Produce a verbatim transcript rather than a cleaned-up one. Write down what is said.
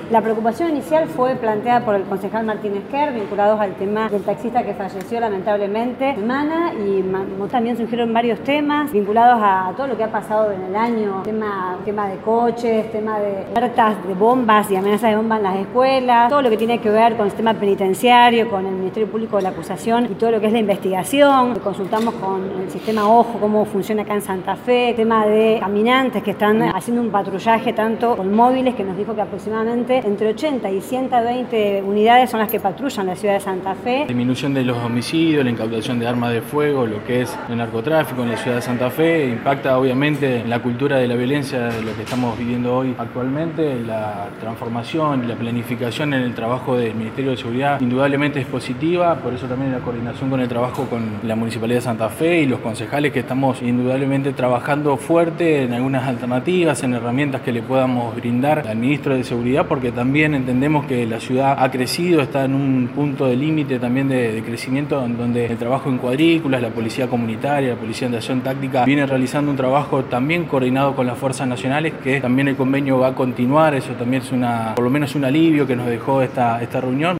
La preocupación inicial fue planteada por el concejal Martín Esquer, vinculados al tema del taxista que falleció lamentablemente semana, y también surgieron varios temas vinculados a todo lo que ha pasado en el año, tema, tema de coches, tema de alertas de bombas y amenazas de bombas en las escuelas, todo lo que tiene que ver con el sistema penitenciario, con el Ministerio Público de la Acusación y todo lo que es la investigación. Consultamos con el sistema OJO, cómo funciona acá en Santa Fe, tema de caminantes que están haciendo un patrullaje tanto con móviles, que nos dijo que aproximadamente entre ochenta y ciento veinte unidades son las que patrullan la ciudad de Santa Fe. La disminución de los homicidios, la incautación de armas de fuego, lo que es el narcotráfico en la ciudad de Santa Fe, impacta obviamente en la cultura de la violencia de lo que estamos viviendo hoy actualmente. La transformación y la planificación en el trabajo del Ministerio de Seguridad indudablemente es positiva, por eso también la coordinación con el trabajo con la Municipalidad de Santa Fe y los concejales, que estamos indudablemente trabajando fuerte en algunas alternativas, en herramientas que le podamos brindar al Ministro de Seguridad, porque también entendemos que la ciudad ha crecido, está en un punto de límite también de, de crecimiento, donde el trabajo en cuadrículas, la policía comunitaria, la policía de acción táctica viene realizando un trabajo también coordinado con las fuerzas nacionales, que también el convenio va a continuar. Eso también es una, por lo menos un alivio que nos dejó esta, esta reunión.